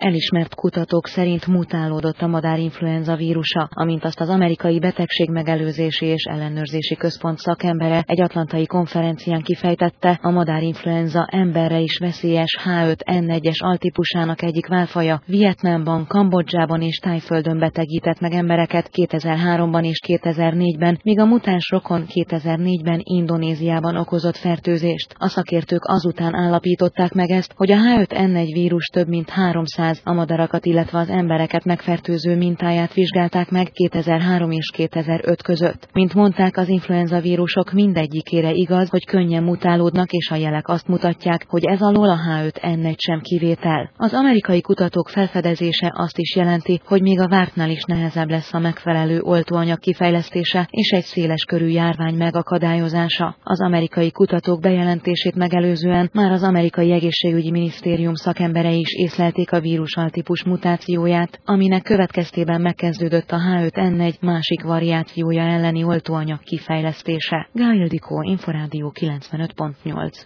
Elismert kutatók szerint mutálódott a madárinfluenza vírusa, amint azt az amerikai betegségmegelőzési és ellenőrzési központ szakembere egy atlantai konferencián kifejtette, a madárinfluenza emberre is veszélyes H5N1-es altípusának egyik válfaja Vietnámban, Kambodzsában és Tájföldön betegített meg embereket 2003-ban és 2004-ben, míg a mutáns rokon 2004-ben Indonéziában okozott fertőzést. A szakértők azután állapították meg ezt, hogy a H5N1 vírus több mint 300 a madarakat, illetve az embereket megfertőző mintáját vizsgálták meg 2003 és 2005 között. Mint mondták, az influenza vírusok mindegyikére igaz, hogy könnyen mutálódnak, és a jelek azt mutatják, hogy ez alól a H5N1 sem kivétel. Az amerikai kutatók felfedezése azt is jelenti, hogy még a vártnál is nehezebb lesz a megfelelő oltóanyag kifejlesztése és egy széles körű járvány megakadályozása. Az amerikai kutatók bejelentését megelőzően már az amerikai egészségügyi minisztérium szakemberei is észlelték a vírusaltípus mutációját, aminek következtében megkezdődött a H5N1 másik variációja elleni oltóanyag kifejlesztése. Gáj Ildikó, Inforádió 95.8.